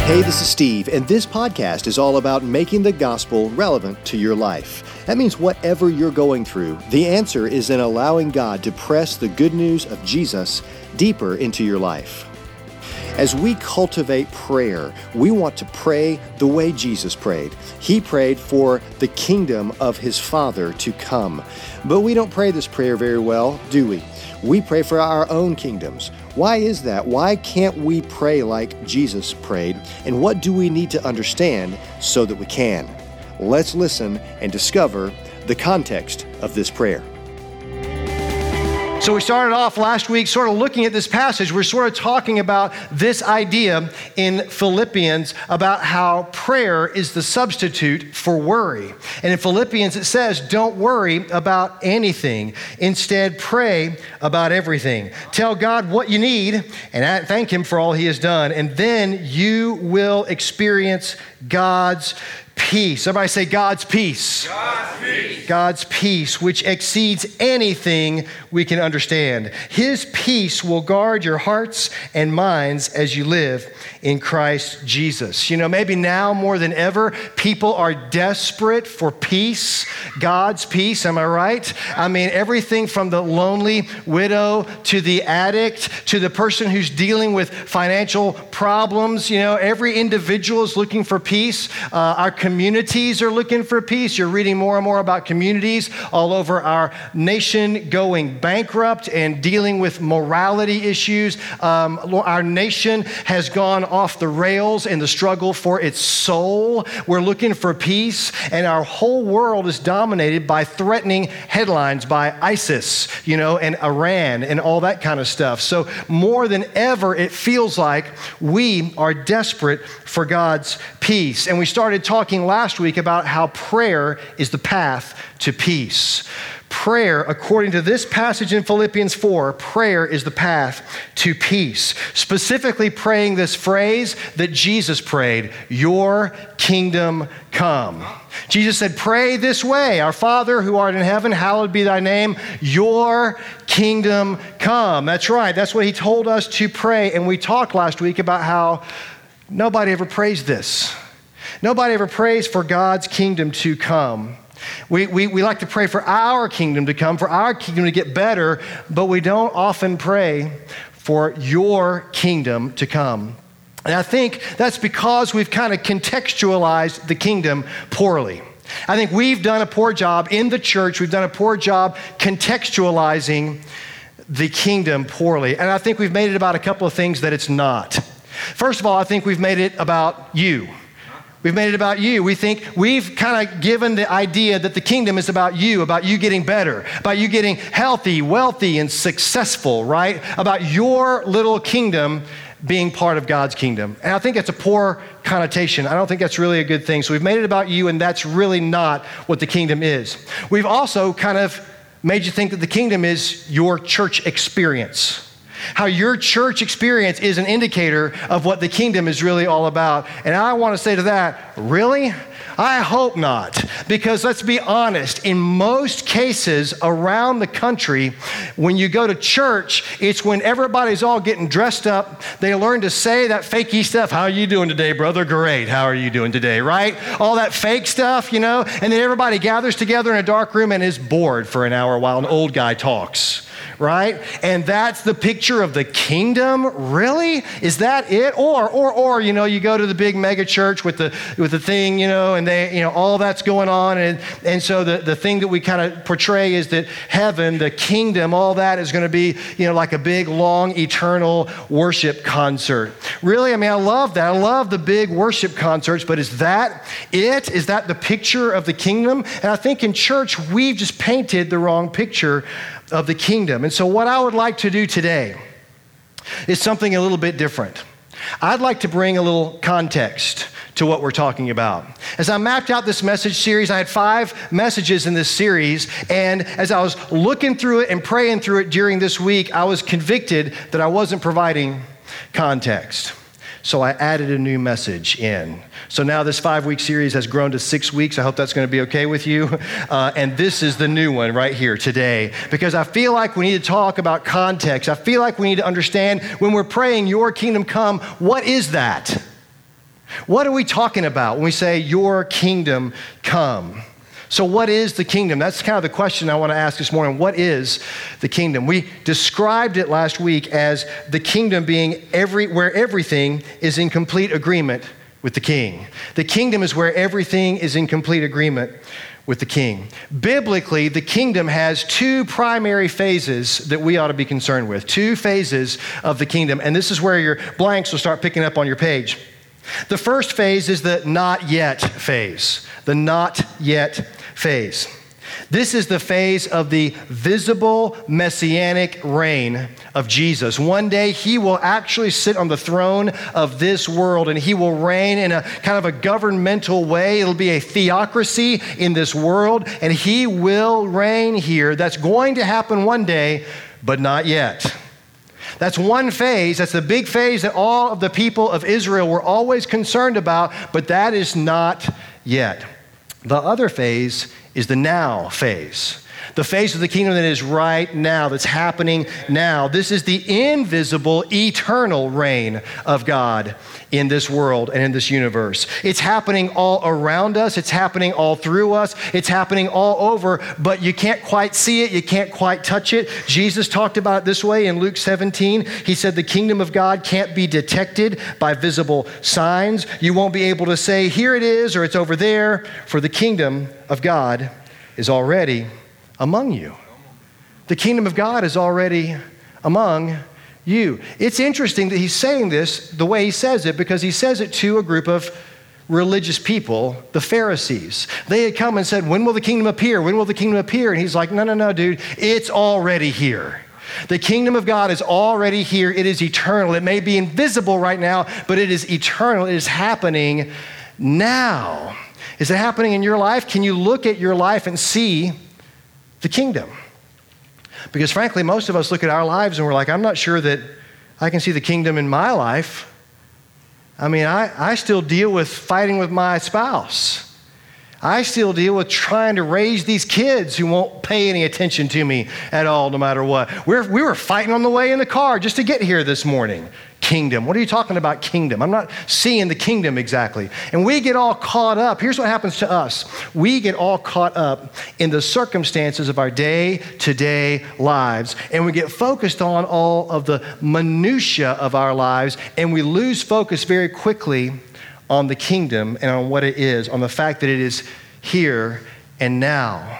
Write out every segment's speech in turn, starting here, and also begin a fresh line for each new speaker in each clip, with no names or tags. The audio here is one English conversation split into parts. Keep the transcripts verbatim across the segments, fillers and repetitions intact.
Hey, this is Steve, and this podcast is all about making the gospel relevant to your life. That means whatever you're going through, the answer is in allowing God to press the good news of Jesus deeper into your life. As we cultivate prayer, we want to pray the way Jesus prayed. He prayed for the kingdom of His Father to come. But we don't pray this prayer very well, do we? We pray for our own kingdoms. Why is that? Why can't we pray like Jesus prayed? And what do we need to understand so that we can? Let's listen and discover the context of this prayer. So we started off last week sort of looking at this passage. We're sort of talking about this idea in Philippians about how prayer is the substitute for worry. And in Philippians it says, don't worry about anything. Instead, pray about everything. Tell God what you need and thank Him for all He has done. And then you will experience God's peace. Everybody say God's peace.
God's peace.
God's peace, which exceeds anything we can understand. His peace will guard your hearts and minds as you live in Christ Jesus. You know, maybe now more than ever, people are desperate for peace, God's peace. Am I right? I mean, everything from the lonely widow to the addict to the person who's dealing with financial problems. You know, every individual is looking for peace. Uh, our communities are looking for peace. You're reading more and more about communities all over our nation going bankrupt and dealing with morality issues. Um, our nation has gone off the rails in the struggle for its soul. We're looking for peace, and our whole world is dominated by threatening headlines by ISIS, you know, and Iran and all that kind of stuff. So more than ever, it feels like we are desperate for God's peace. And we started talking last week about how prayer is the path to peace. Prayer, according to this passage in Philippians four, prayer is the path to peace. Specifically praying this phrase that Jesus prayed, your kingdom come. Jesus said, pray this way, our Father who art in heaven, hallowed be thy name, your kingdom come. That's right, that's what He told us to pray. And we talked last week about how nobody ever prays this. Nobody ever prays for God's kingdom to come. We, we, we like to pray for our kingdom to come, for our kingdom to get better, but we don't often pray for your kingdom to come. And I think that's because we've kind of contextualized the kingdom poorly. I think we've done a poor job in the church, we've done a poor job contextualizing the kingdom poorly. And I think we've made it about a couple of things that it's not. First of all, I think we've made it about you. We've made it about you. We think we've kind of given the idea that the kingdom is about you, about you getting better, about you getting healthy, wealthy, and successful, right? About your little kingdom being part of God's kingdom. And I think that's a poor connotation. I don't think that's really a good thing. So we've made it about you, and that's really not what the kingdom is. We've also kind of made you think that the kingdom is your church experience. How your church experience is an indicator of what the kingdom is really all about. And I want to say to that, really? I hope not. Because let's be honest, in most cases around the country, when you go to church, it's when everybody's all getting dressed up. They learn to say that fakey stuff. How are you doing today, brother? Great. How are you doing today, right? All that fake stuff, you know? And then everybody gathers together in a dark room and is bored for an hour while an old guy talks. Right? And that's the picture of the kingdom? Really? Is that it? Or, or, or, you know, you go to the big mega church with the with the thing, you know, and they, you know, all that's going on. And, and so the, the thing that we kind of portray is that heaven, the kingdom, all that is going to be, you know, like a big, long, eternal worship concert. Really? I mean, I love that. I love the big worship concerts, but is that it? Is that the picture of the kingdom? And I think in church, we've just painted the wrong picture of the kingdom. And so what I would like to do today is something a little bit different. I'd like to bring a little context to what we're talking about. As I mapped out this message series, I had five messages in this series, and as I was looking through it and praying through it during this week, I was convicted that I wasn't providing context. So I added a new message in. So now this five-week series has grown to six weeks. I hope that's going to be okay with you. Uh, and this is the new one right here today, because I feel like we need to talk about context. I feel like we need to understand when we're praying, your kingdom come, what is that? What are we talking about when we say, your kingdom come? So what is the kingdom? That's kind of the question I want to ask this morning. What is the kingdom? We described it last week as the kingdom being every where everything is in complete agreement with the king. The kingdom is where everything is in complete agreement with the king. Biblically, the kingdom has two primary phases that we ought to be concerned with. Two phases of the kingdom. And this is where your blanks will start picking up on your page. The first phase is the not yet phase. The not yet phase. This is the phase of the visible messianic reign of Jesus. One day he will actually sit on the throne of this world and he will reign in a kind of a governmental way. It'll be a theocracy in this world and he will reign here. That's going to happen one day, but not yet. That's one phase. That's the big phase that all of the people of Israel were always concerned about, but that is not yet. The other phase is the now phase. The phase of the kingdom that is right now, that's happening now. This is the invisible, eternal reign of God in this world and in this universe. It's happening all around us. It's happening all through us. It's happening all over, but you can't quite see it. You can't quite touch it. Jesus talked about it this way in Luke seventeen. He said the kingdom of God can't be detected by visible signs. You won't be able to say, here it is, or it's over there, for the kingdom of God is already among you. The kingdom of God is already among you. It's interesting that he's saying this the way he says it because he says it to a group of religious people, the Pharisees. They had come and said, when will the kingdom appear? When will the kingdom appear? And he's like, no, no, no, dude, it's already here. The kingdom of God is already here. It is eternal. It may be invisible right now, but it is eternal. It is happening now. Is it happening in your life? Can you look at your life and see the kingdom? Because frankly, most of us look at our lives and we're like, I'm not sure that I can see the kingdom in my life. I mean, I, I still deal with fighting with my spouse. I still deal with trying to raise these kids who won't pay any attention to me at all, no matter what. We're, we were fighting on the way in the car just to get here this morning. Kingdom. What are you talking about, kingdom? I'm not seeing the kingdom exactly. And we get all caught up. Here's what happens to us. We get all caught up in the circumstances of our day-to-day lives, and we get focused on all of the minutia of our lives, and we lose focus very quickly on the kingdom and on what it is, on the fact that it is here and now.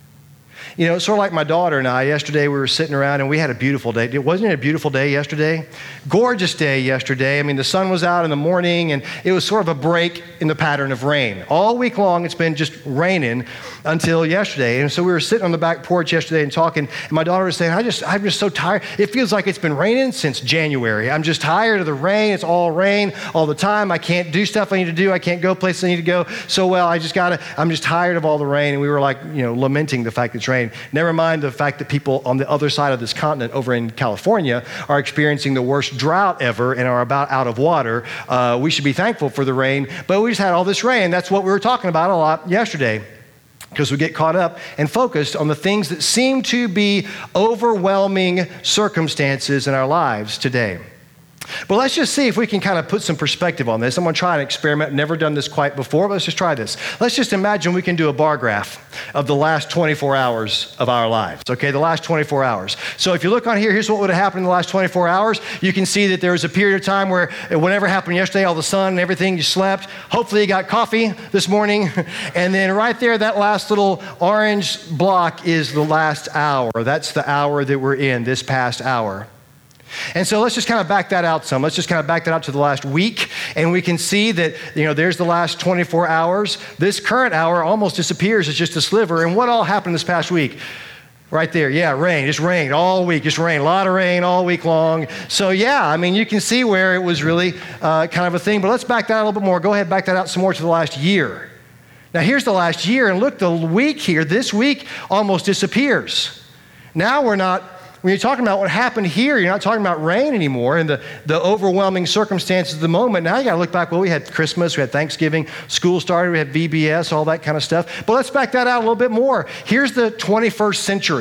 You know, it's sort of like my daughter and I. Yesterday we were sitting around and we had a beautiful day. Wasn't it a beautiful day yesterday? Gorgeous day yesterday. I mean, the sun was out in the morning and it was sort of a break in the pattern of rain. All week long it's been just raining until yesterday. And so we were sitting on the back porch yesterday and talking, and my daughter was saying, I just, I'm just so tired. It feels like it's been raining since January. I'm just tired of the rain. It's all rain all the time. I can't do stuff I need to do. I can't go places I need to go. So, well, I just gotta, I'm just tired of all the rain. And we were like, you know, lamenting the fact that it's rain. Never mind the fact that people on the other side of this continent over in California are experiencing the worst drought ever and are about out of water. Uh, we should be thankful for the rain, but we just had all this rain. That's what we were talking about a lot yesterday, because we get caught up and focused on the things that seem to be overwhelming circumstances in our lives today. But let's just see if we can kind of put some perspective on this. I'm going to try an experiment. Never done this quite before, but let's just try this. Let's just imagine we can do a bar graph of the last twenty-four hours of our lives, okay? The last twenty-four hours. So if you look on here, here's what would have happened in the last twenty-four hours. You can see that there was a period of time where whatever happened yesterday, all the sun and everything, you slept. Hopefully you got coffee this morning. And then right there, that last little orange block is the last hour. That's the hour that we're in, this past hour. And so let's just kind of back that out some. Let's just kind of back that out to the last week. And we can see that, you know, there's the last twenty-four hours. This current hour almost disappears. It's just a sliver. And what all happened this past week? Right there. Yeah, rain. Just rained all week. Just rained. A lot of rain all week long. So yeah, I mean, you can see where it was really uh, kind of a thing. But let's back that out a little bit more. Go ahead, back that out some more to the last year. Now here's the last year. And look, the week here, this week almost disappears. Now we're not, when you're talking about what happened here, you're not talking about rain anymore and the, the overwhelming circumstances of the moment. Now you got to look back. Well, we had Christmas, we had Thanksgiving, school started, we had V B S, all that kind of stuff. But let's back that out a little bit more. Here's the twenty-first century.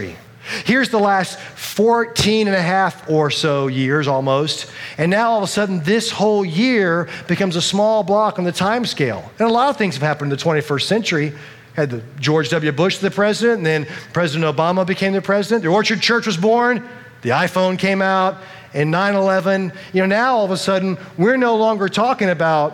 Here's the last fourteen and a half or so years almost, and now all of a sudden this whole year becomes a small block on the time scale. And a lot of things have happened in the twenty-first century. Had the George W. Bush the president, and then President Obama became the president. The Orchard Church was born, the iPhone came out, and nine eleven. You know, now all of a sudden we're no longer talking about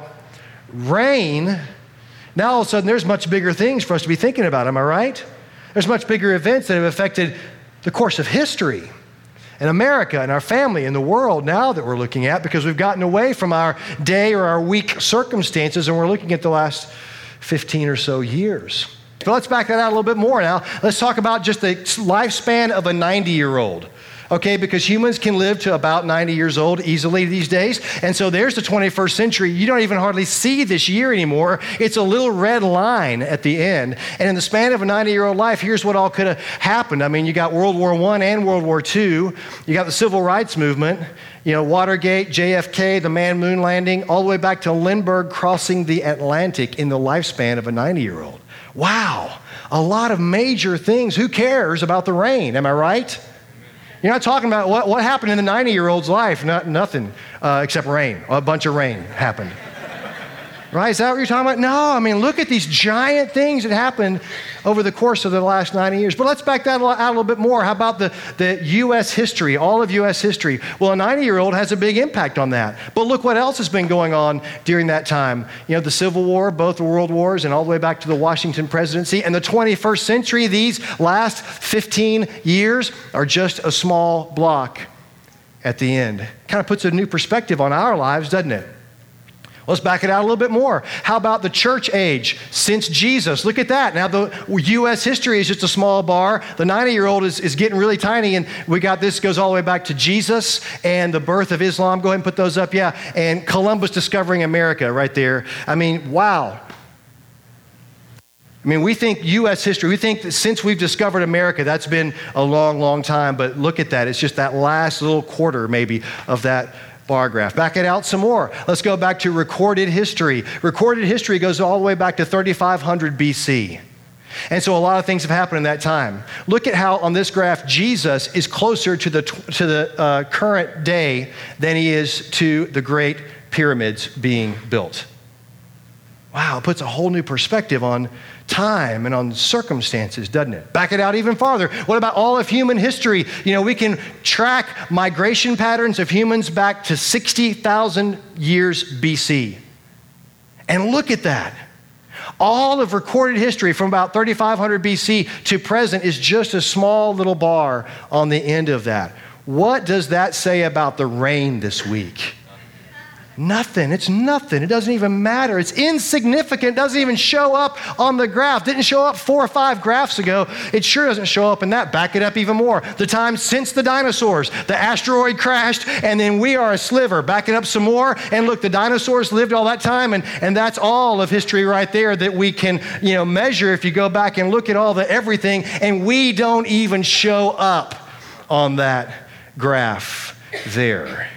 rain. Now all of a sudden there's much bigger things for us to be thinking about, am I right? There's much bigger events that have affected the course of history and America and our family and the world now that we're looking at, because we've gotten away from our day or our week circumstances and we're looking at the last fifteen or so years. But let's back that out a little bit more now. Let's talk about just the lifespan of a ninety-year-old. Okay, because humans can live to about ninety years old easily these days. And so there's the twenty-first century. You don't even hardly see this year anymore. It's a little red line at the end. And in the span of a ninety-year-old life, here's what all could have happened. I mean, you got World War One and World War Two. You got the Civil Rights Movement, you know, Watergate, J F K, the manned moon landing, all the way back to Lindbergh crossing the Atlantic in the lifespan of a ninety-year-old. Wow, a lot of major things. Who cares about the rain? Am I right? You're not talking about what, what happened in the ninety-year-old's life. Not, nothing uh, except rain. A bunch of rain happened. Right? Is that what you're talking about? No, I mean, look at these giant things that happened over the course of the last ninety years. But let's back that out a little bit more. How about the, the U S history, all of U S history? Well, a ninety-year-old has a big impact on that. But look what else has been going on during that time. You know, the Civil War, both the world wars, and all the way back to the Washington presidency. And the twenty-first century, these last fifteen years are just a small block at the end. Kind of puts a new perspective on our lives, doesn't it? Let's back it out a little bit more. How about the church age since Jesus? Look at that. Now, the U S history is just a small bar. The ninety-year-old is, is getting really tiny, and we got this goes all the way back to Jesus and the birth of Islam. Go ahead and put those up. Yeah, and Columbus discovering America right there. I mean, wow. I mean, we think U S history, we think that since we've discovered America, that's been a long, long time. But look at that. It's just that last little quarter, maybe, of that bar graph. Back it out some more. Let's go back to recorded history. Recorded history goes all the way back to thirty-five hundred B C. And so a lot of things have happened in that time. Look at how on this graph, Jesus is closer to the, to the uh, current day than he is to the great pyramids being built. Wow, it puts a whole new perspective on time and on circumstances, doesn't it? Back it out even farther. What about all of human history? You know, we can track migration patterns of humans back to sixty thousand years B C. And look at that. All of recorded history from about thirty-five hundred B C to present is just a small little bar on the end of that. What does that say about the rain this week? Nothing. It's nothing. It doesn't even matter. It's insignificant. It doesn't even show up on the graph. Didn't show up four or five graphs ago. It sure doesn't show up in that. Back it up even more. The time since the dinosaurs. The asteroid crashed, and then we are a sliver. Back it up some more, and look, the dinosaurs lived all that time, and, and that's all of history right there that we can, you know, measure if you go back and look at all the everything, and we don't even show up on that graph there.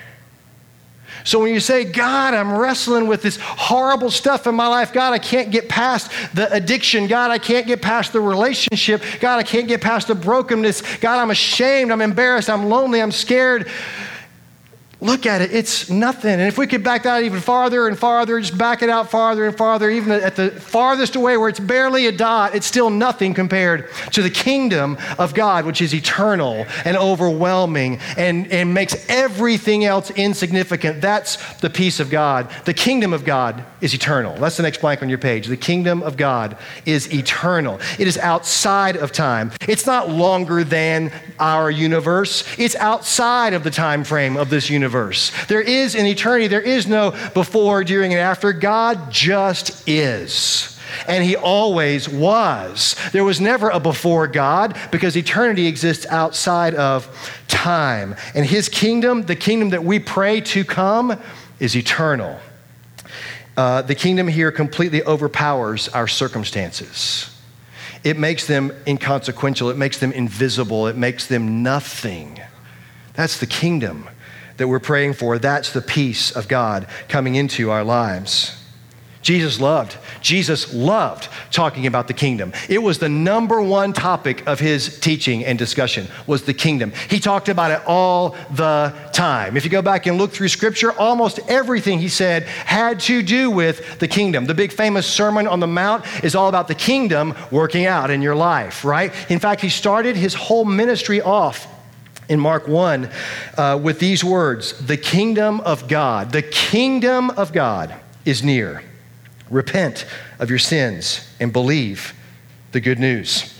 So when you say, God, I'm wrestling with this horrible stuff in my life. God, I can't get past the addiction. God, I can't get past the relationship. God, I can't get past the brokenness. God, I'm ashamed. I'm embarrassed. I'm lonely. I'm scared. Look at it. It's nothing. And if we could back that out even farther and farther, just back it out farther and farther, even at the farthest away where it's barely a dot, it's still nothing compared to the kingdom of God, which is eternal and overwhelming and, and makes everything else insignificant. That's the peace of God. The kingdom of God is eternal. That's the next blank on your page. The kingdom of God is eternal. It is outside of time. It's not longer than our universe. It's outside of the time frame of this universe. There is an eternity. There is no before, during, and after. God just is. And he always was. There was never a before God because eternity exists outside of time. And his kingdom, the kingdom that we pray to come, is eternal. Uh, the kingdom here completely overpowers our circumstances. It makes them inconsequential. It makes them invisible. It makes them nothing. That's the kingdom that we're praying for. That's the peace of God coming into our lives. Jesus loved. Jesus loved talking about the kingdom. It was the number one topic of his teaching and discussion was the kingdom. He talked about it all the time. If you go back and look through scripture, almost everything he said had to do with the kingdom. The big famous Sermon on the Mount is all about the kingdom working out in your life, right? In fact, he started his whole ministry off in Mark one uh, with these words, the kingdom of God, the kingdom of God is near. Repent of your sins and believe the good news.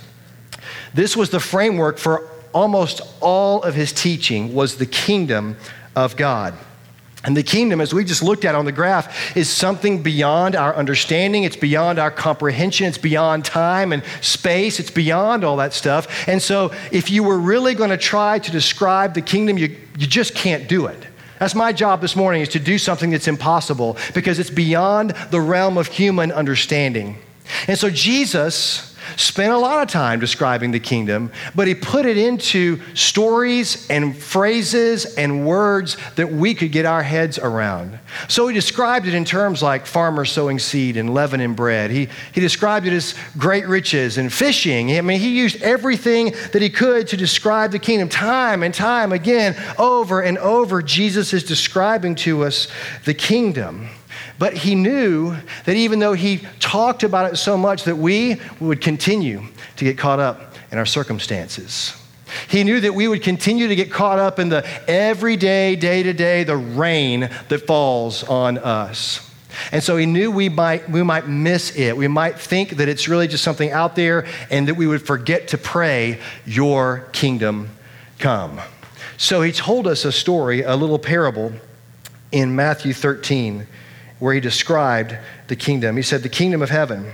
This was the framework for almost all of his teaching was the kingdom of God. And the kingdom, as we just looked at on the graph, is something beyond our understanding. It's beyond our comprehension. It's beyond time and space. It's beyond all that stuff. And so if you were really going to try to describe the kingdom, you, you just can't do it. That's my job this morning, is to do something that's impossible because it's beyond the realm of human understanding. And so Jesus spent a lot of time describing the kingdom, but he put it into stories and phrases and words that we could get our heads around. So he described it in terms like farmers sowing seed and leavening bread. He, he described it as great riches and fishing. I mean, he used everything that he could to describe the kingdom. Time and time again, over and over, Jesus is describing to us the kingdom. But he knew that even though he talked about it so much that we would continue to get caught up in our circumstances. He knew that we would continue to get caught up in the everyday, day-to-day, the rain that falls on us. And so he knew we might, we might miss it. We might think that it's really just something out there and that we would forget to pray, your kingdom come. So he told us a story, a little parable in Matthew thirteen, where he described the kingdom. He said, the kingdom of heaven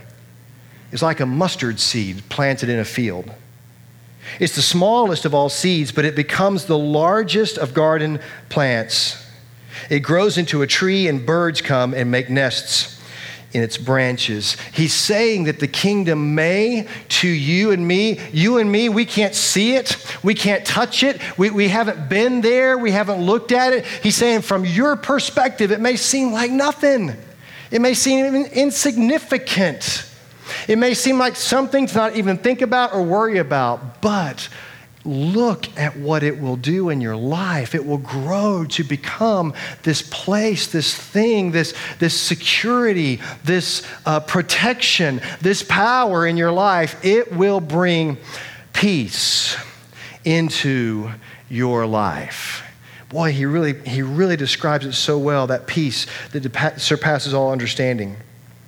is like a mustard seed planted in a field. It's the smallest of all seeds, but it becomes the largest of garden plants. It grows into a tree, and birds come and make nests in its branches. He's saying that the kingdom may, to you and me, you and me, we can't see it. We can't touch it. We, we haven't been there. We haven't looked at it. He's saying from your perspective, it may seem like nothing. It may seem insignificant. It may seem like something to not even think about or worry about, but look at what it will do in your life. It will grow to become this place, this thing, this, this security, this uh, protection, this power in your life. It will bring peace into your life. Boy, he really, he really describes it so well, that peace that surpasses all understanding.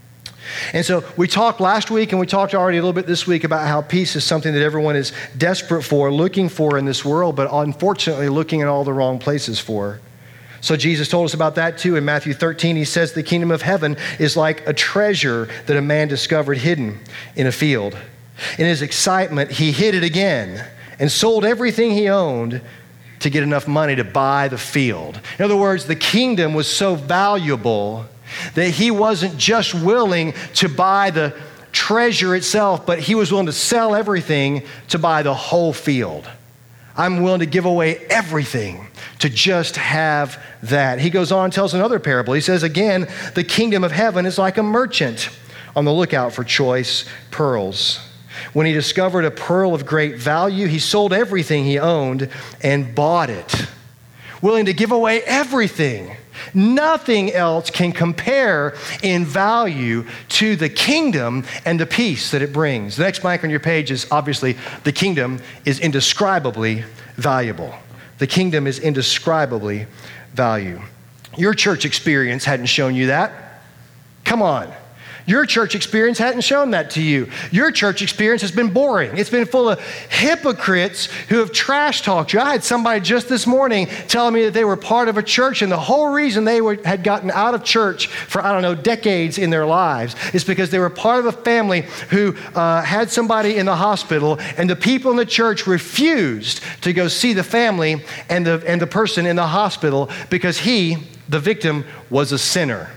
And so we talked last week, and we talked already a little bit this week about how peace is something that everyone is desperate for, looking for in this world, but unfortunately looking in all the wrong places for. So Jesus told us about that too in Matthew thirteen. He says the kingdom of heaven is like a treasure that a man discovered hidden in a field. In his excitement, he hid it again and sold everything he owned to get enough money to buy the field. In other words, the kingdom was so valuable that he wasn't just willing to buy the treasure itself, but he was willing to sell everything to buy the whole field. I'm willing to give away everything to just have that. He goes on and tells another parable. He says, again, the kingdom of heaven is like a merchant on the lookout for choice pearls. When he discovered a pearl of great value, he sold everything he owned and bought it, willing to give away everything. Nothing else can compare in value to the kingdom and the peace that it brings. The next blank on your page is obviously the kingdom is indescribably valuable. The kingdom is indescribably valuable. Your church experience hadn't shown you that. Come on. Your church experience hadn't shown that to you. Your church experience has been boring. It's been full of hypocrites who have trash talked you. I had somebody just this morning telling me that they were part of a church, and the whole reason they were, had gotten out of church for, I don't know, decades in their lives is because they were part of a family who uh, had somebody in the hospital, and the people in the church refused to go see the family and the, and the person in the hospital because he, the victim, was a sinner.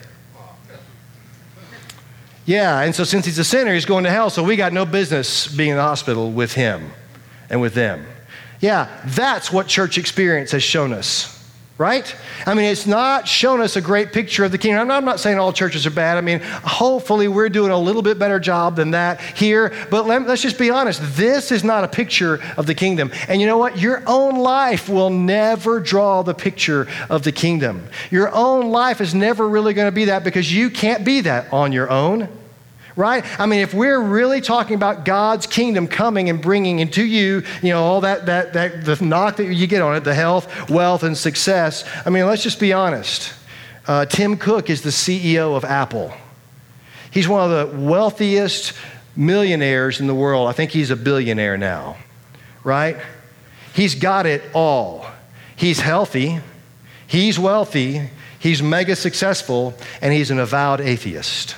Yeah, and so since he's a sinner, he's going to hell, so we got no business being in the hospital with him and with them. Yeah, that's what church experience has shown us, right? I mean, it's not shown us a great picture of the kingdom. I'm not, I'm not saying all churches are bad. I mean, hopefully we're doing a little bit better job than that here. But let, let's just be honest. This is not a picture of the kingdom. And you know what? Your own life will never draw the picture of the kingdom. Your own life is never really going to be that because you can't be that on your own. Right? I mean, if we're really talking about God's kingdom coming and bringing into you, you know, all that, that, that, the knock that you get on it, the health, wealth, and success. I mean, let's just be honest. Uh, Tim Cook is the C E O of Apple. He's one of the wealthiest millionaires in the world. I think he's a billionaire now, right? He's got it all. He's healthy. He's wealthy. He's mega successful, and he's an avowed atheist.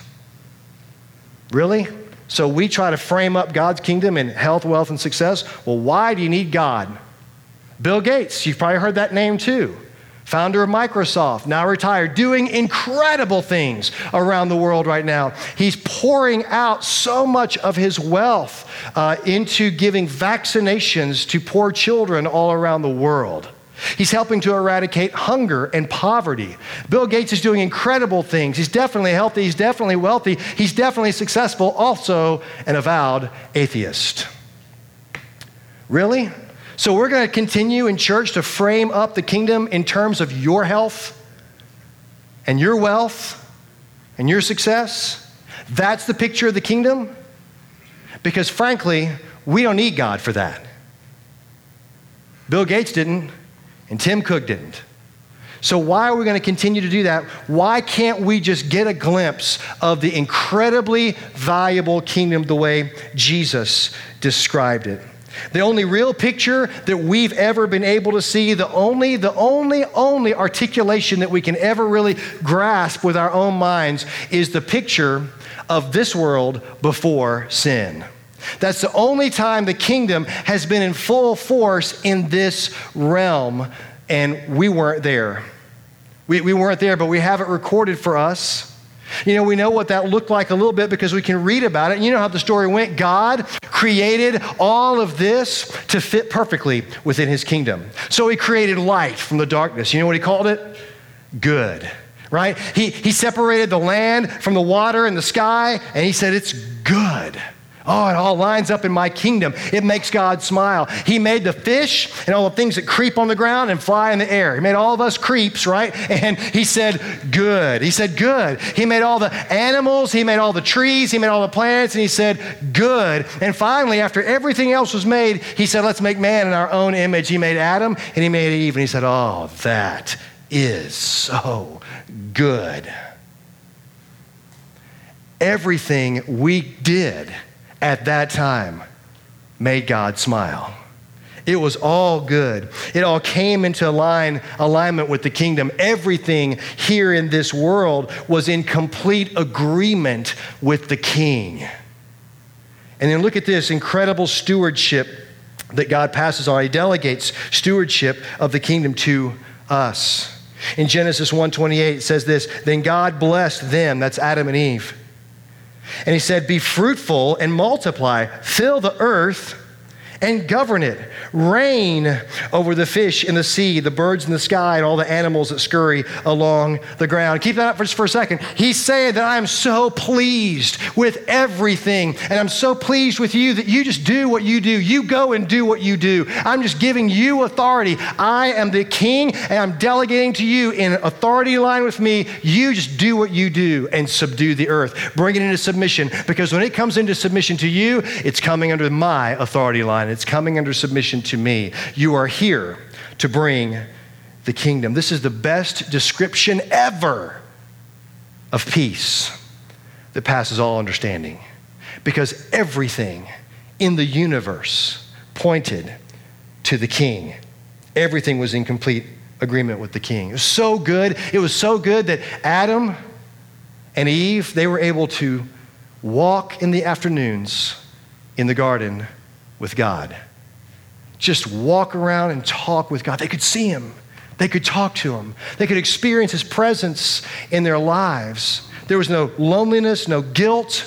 Really? So we try to frame up God's kingdom in health, wealth, and success. Well, why do you need God? Bill Gates, you've probably heard that name too. Founder of Microsoft, now retired, doing incredible things around the world right now. He's pouring out so much of his wealth uh, into giving vaccinations to poor children all around the world. He's helping to eradicate hunger and poverty. Bill Gates is doing incredible things. He's definitely healthy. He's definitely wealthy. He's definitely successful. Also an avowed atheist. Really? So we're going to continue in church to frame up the kingdom in terms of your health and your wealth and your success? That's the picture of the kingdom? Because frankly, we don't need God for that. Bill Gates didn't. And Tim Cook didn't. So why are we going to continue to do that? Why can't we just get a glimpse of the incredibly valuable kingdom the way Jesus described it? The only real picture that we've ever been able to see, the only, the only, only articulation that we can ever really grasp with our own minds is the picture of this world before sin. That's the only time the kingdom has been in full force in this realm, and we weren't there. We, we weren't there, but we have it recorded for us. You know, we know what that looked like a little bit because we can read about it. And you know how the story went. God created all of this to fit perfectly within his kingdom. So he created light from the darkness. You know what he called it? Good. Right? He, he separated the land from the water and the sky, and he said, it's good. Oh, it all lines up in my kingdom. It makes God smile. He made the fish and all the things that creep on the ground and fly in the air. He made all of us creeps, right? And he said, good. He said, good. He made all the animals. He made all the trees. He made all the plants. And he said, good. And finally, after everything else was made, he said, let's make man in our own image. He made Adam and he made Eve. And he said, oh, that is so good. Everything we did at that time made God smile. It was all good. It all came into line, alignment with the kingdom. Everything here in this world was in complete agreement with the king. And then look at this incredible stewardship that God passes on. He delegates stewardship of the kingdom to us. In Genesis one twenty-eight, it says this, then God blessed them, that's Adam and Eve. And he said, be fruitful and multiply, fill the earth and govern it. Reign over the fish in the sea, the birds in the sky, and all the animals that scurry along the ground. Keep that up for just for a second. He's saying that I'm so pleased with everything, and I'm so pleased with you that you just do what you do. You go and do what you do. I'm just giving you authority. I am the king, and I'm delegating to you in authority line with me. You just do what you do and subdue the earth. Bring it into submission, because when it comes into submission to you, it's coming under my authority line. It's coming under submission to me. You are here to bring the kingdom. This is the best description ever of peace that passes all understanding, because everything in the universe pointed to the king. Everything was in complete agreement with the king. It was so good. It was so good that Adam and Eve, they were able to walk in the afternoons in the garden with God. Just walk around and talk with God. They could see him. They could talk to him. They could experience his presence in their lives. There was no loneliness, no guilt,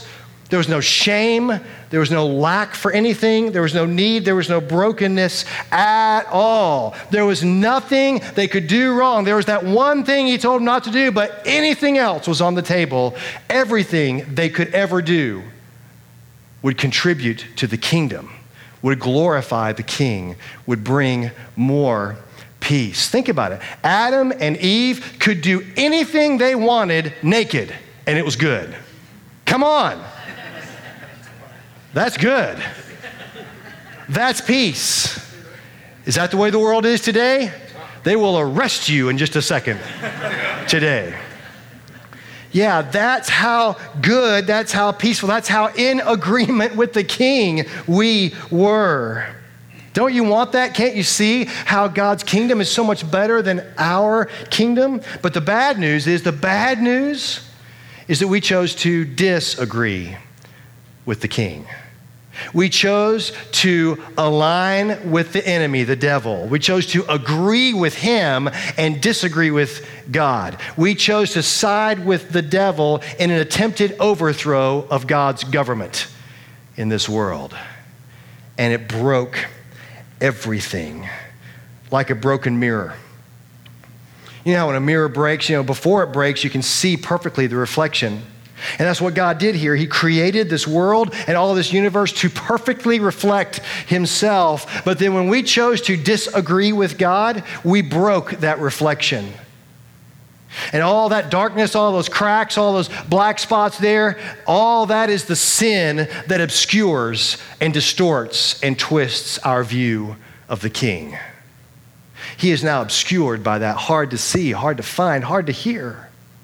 There was no shame. There was no lack for anything. There was no need. There was no brokenness at all. There was nothing they could do wrong. There was that one thing he told them not to do, but anything else was on the table. Everything they could ever do would contribute to the kingdom, would glorify the king, would bring more peace. Think about it. Adam and Eve could do anything they wanted naked, and it was good. Come on. That's good. That's peace. Is that the way the world is today? They will arrest you in just a second today. Yeah, that's how good, that's how peaceful, that's how in agreement with the king we were. Don't you want that? Can't you see how God's kingdom is so much better than our kingdom? But the bad news is, the bad news is that we chose to disagree with the king. We chose to align with the enemy, the devil. We chose to agree with him and disagree with God. We chose to side with the devil in an attempted overthrow of God's government in this world. And it broke everything like a broken mirror. You know, when a mirror breaks, you know, before it breaks, you can see perfectly the reflection. And that's what God did here. He created this world and all of this universe to perfectly reflect himself. But then when we chose to disagree with God, we broke that reflection. And all that darkness, all those cracks, all those black spots there, all that is the sin that obscures and distorts and twists our view of the King. He is now obscured by that, hard to see, hard to find, hard to hear.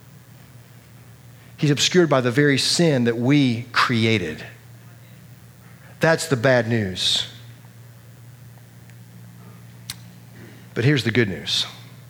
He's obscured by the very sin that we created. That's the bad news. But here's the good news.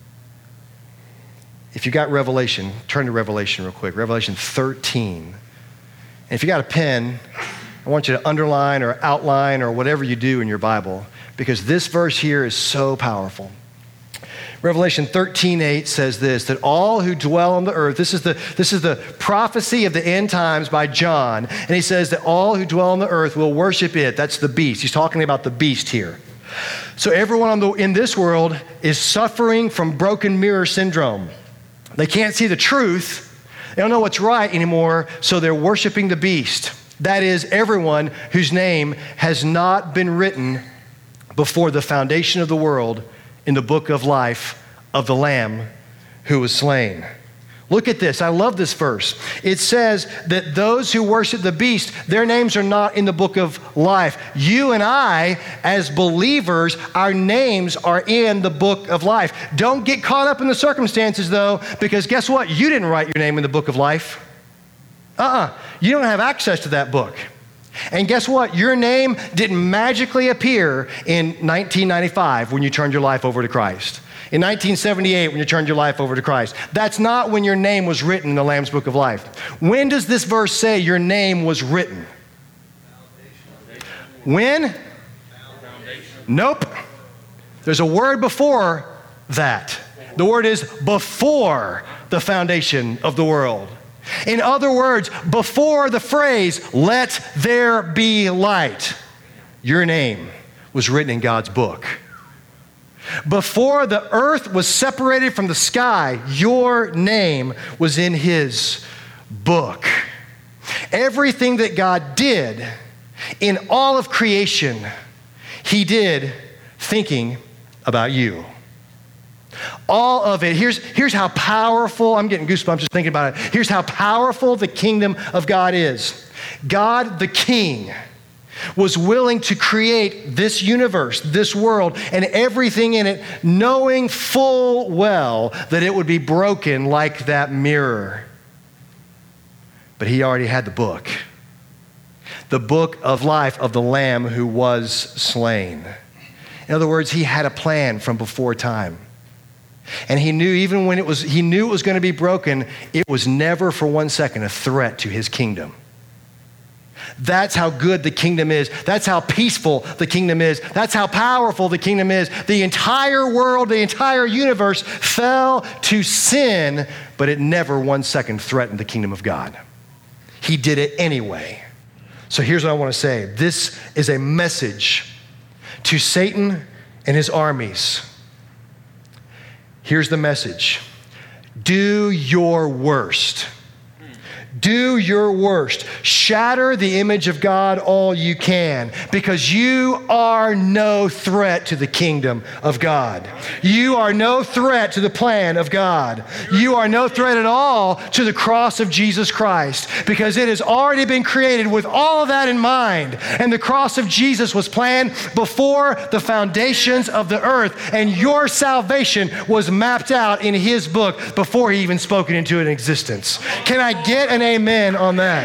If you got Revelation, turn to Revelation real quick. Revelation thirteen. And if you got a pen, I want you to underline or outline or whatever you do in your Bible, because this verse here is so powerful. Revelation thirteen eight says this, that all who dwell on the earth, this is the, this is the prophecy of the end times by John, and he says that all who dwell on the earth will worship it. That's the beast. He's talking about the beast here. So everyone on the, in this world is suffering from broken mirror syndrome. They can't see the truth. They don't know what's right anymore, so they're worshiping the beast. That is, everyone whose name has not been written before the foundation of the world in the book of life of the Lamb who was slain. Look at this. I love this verse. It says that those who worship the beast, their names are not in the book of life. You and I, as believers, our names are in the book of life. Don't get caught up in the circumstances, though, because guess what? You didn't write your name in the book of life. Uh-uh. You don't have access to that book. And guess what? Your name didn't magically appear in nineteen ninety-five when you turned your life over to Christ. In nineteen seventy-eight when you turned your life over to Christ. That's not when your name was written in the Lamb's Book of Life. When does this verse say your name was written? When? Nope. There's a word before that. The word is before the foundation of the world. In other words, before the phrase, let there be light, your name was written in God's book. Before the earth was separated from the sky, your name was in his book. Everything that God did in all of creation, he did thinking about you. All of it. Here's, here's how powerful, I'm getting goosebumps just thinking about it. Here's how powerful the kingdom of God is. God, the King, was willing to create this universe, this world, and everything in it, knowing full well that it would be broken like that mirror. But he already had the book. The book of life of the Lamb who was slain. In other words, he had a plan from before time. And he knew even when it was, he knew it was going to be broken, it was never for one second a threat to his kingdom. That's how good the kingdom is. That's how peaceful the kingdom is. That's how powerful the kingdom is. The entire world, the entire universe fell to sin, but it never one second threatened the kingdom of God. He did it anyway So here's what I want to say. This is a message to Satan and his armies. Here's the message. Do your worst. Do your worst. Shatter the image of God all you can, because you are no threat to the kingdom of God. You are no threat to the plan of God. You are no threat at all to the cross of Jesus Christ, because it has already been created with all of that in mind. And the cross of Jesus was planned before the foundations of the earth. And your salvation was mapped out in his book before he even spoke it into an existence. Can I get an amen on that?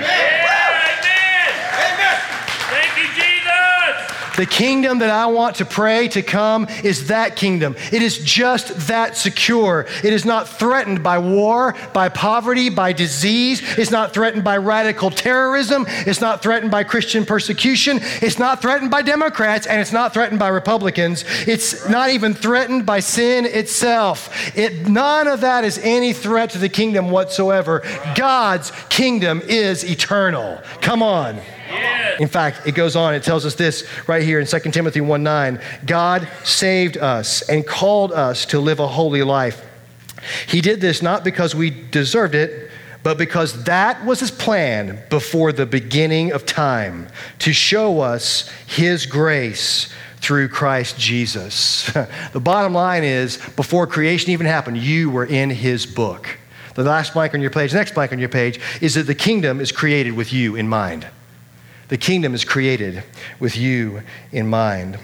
The kingdom that I want to pray to come is that kingdom. It is just that secure. It is not threatened by war, by poverty, by disease. It's not threatened by radical terrorism. It's not threatened by Christian persecution. It's not threatened by Democrats, and it's not threatened by Republicans. It's not even threatened by sin itself. It, none of that is any threat to the kingdom whatsoever. God's kingdom is eternal. Come on. In fact, it goes on, it tells us this right here in Second Timothy one nine. God saved us and called us to live a holy life. He did this not because we deserved it, but because that was his plan before the beginning of time, to show us his grace through Christ Jesus. The bottom line is, before creation even happened, you were in his book. The last blank on your page, the next blank on your page, is that the kingdom is created with you in mind. The kingdom is created with you in mind.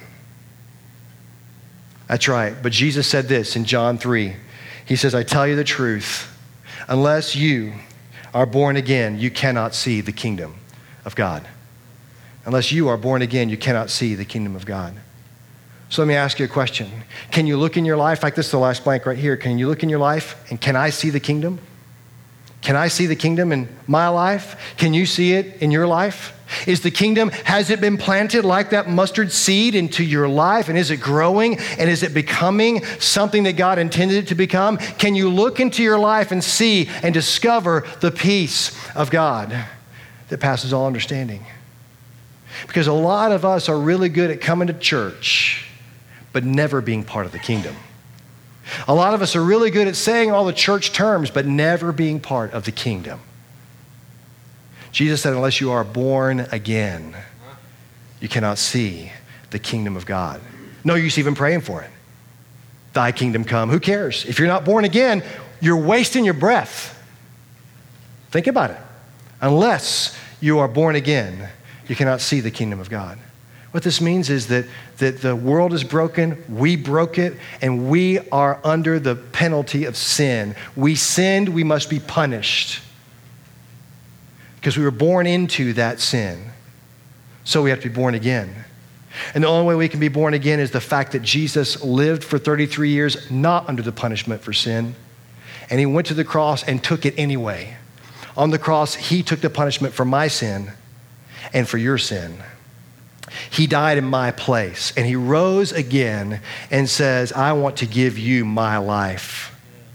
That's right. But Jesus said this in John three. He says, I tell you the truth, unless you are born again, you cannot see the kingdom of God. Unless you are born again, you cannot see the kingdom of God. So let me ask you a question. Can you look in your life, like this is the last blank right here, can you look in your life and can I see the kingdom? Can I see the kingdom in my life? Can you see it in your life? Is the kingdom, has it been planted like that mustard seed into your life? And is it growing? And is it becoming something that God intended it to become? Can you look into your life and see and discover the peace of God that passes all understanding? Because a lot of us are really good at coming to church, but never being part of the kingdom. A lot of us are really good at saying all the church terms, but never being part of the kingdom. Jesus said, unless you are born again, you cannot see the kingdom of God. No use even praying for it. Thy kingdom come. Who cares? If you're not born again, you're wasting your breath. Think about it. Unless you are born again, you cannot see the kingdom of God. What this means is that, that the world is broken, we broke it, and we are under the penalty of sin. We sinned, we must be punished. Because we were born into that sin. So we have to be born again. And the only way we can be born again is the fact that Jesus lived for thirty-three years not under the punishment for sin. And he went to the cross and took it anyway. On the cross, he took the punishment for my sin and for your sin. He died in my place, and he rose again and says, I want to give you my life.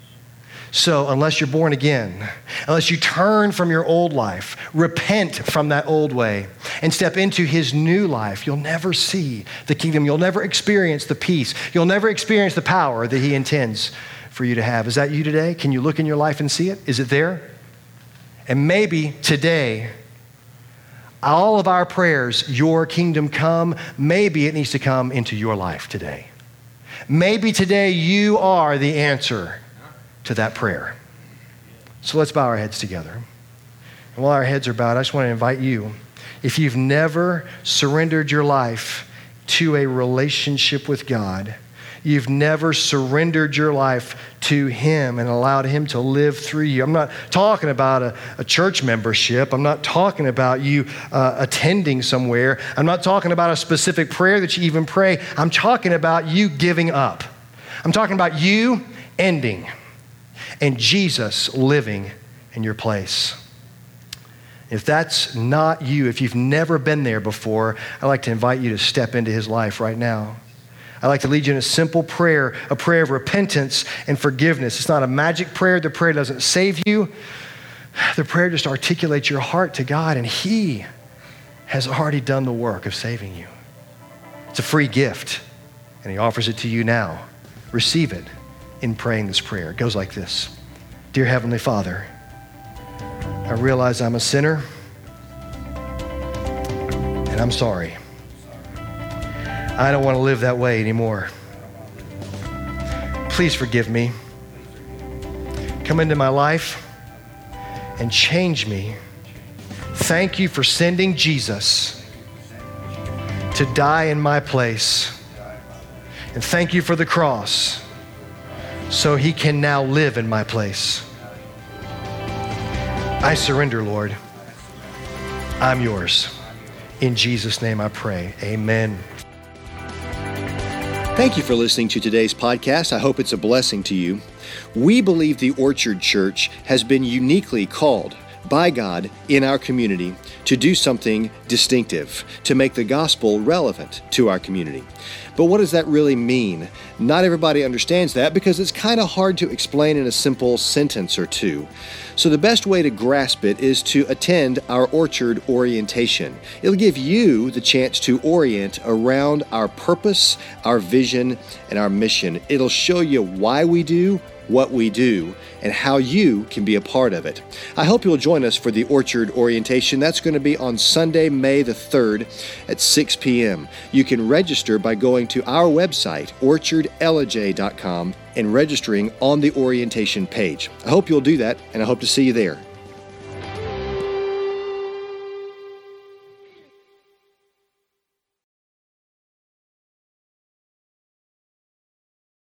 So unless you're born again, unless you turn from your old life, repent from that old way, and step into his new life, you'll never see the kingdom. You'll never experience the peace. You'll never experience the power that he intends for you to have. Is that you today? Can you look in your life and see it? Is it there? And maybe today, all of our prayers, your kingdom come, maybe it needs to come into your life today. Maybe today you are the answer to that prayer. So let's bow our heads together. And while our heads are bowed, I just want to invite you, if you've never surrendered your life to a relationship with God, you've never surrendered your life to him and allowed him to live through you. I'm not talking about a, a church membership. I'm not talking about you uh, attending somewhere. I'm not talking about a specific prayer that you even pray. I'm talking about you giving up. I'm talking about you ending and Jesus living in your place. If that's not you, if you've never been there before, I'd like to invite you to step into his life right now. I'd like to lead you in a simple prayer, a prayer of repentance and forgiveness. It's not a magic prayer. The prayer doesn't save you. The prayer just articulates your heart to God, and he has already done the work of saving you. It's a free gift, and he offers it to you now. Receive it in praying this prayer. It goes like this. Dear Heavenly Father, I realize I'm a sinner, and I'm sorry. I don't want to live that way anymore. Please forgive me. Come into my life and change me. Thank you for sending Jesus to die in my place. And thank you for the cross so he can now live in my place. I surrender, Lord. I'm yours. In Jesus' name I pray. Amen.
Thank you for listening to today's podcast. I hope it's a blessing to you. We believe the Orchard Church has been uniquely called by God in our community to do something distinctive, to make the gospel relevant to our community. But what does that really mean? Not everybody understands that because it's kind of hard to explain in a simple sentence or two. So the best way to grasp it is to attend our Orchard orientation. It'll give you the chance to orient around our purpose, our vision, and our mission. It'll show you why we do what we do and how you can be a part of it. I hope you'll join us for the Orchard orientation. That's going to be on Sunday, May the third at six p.m. You can register by going to our website, orchard ellijay dot com, and registering on the orientation page. I hope you'll do that, and I hope to see you there.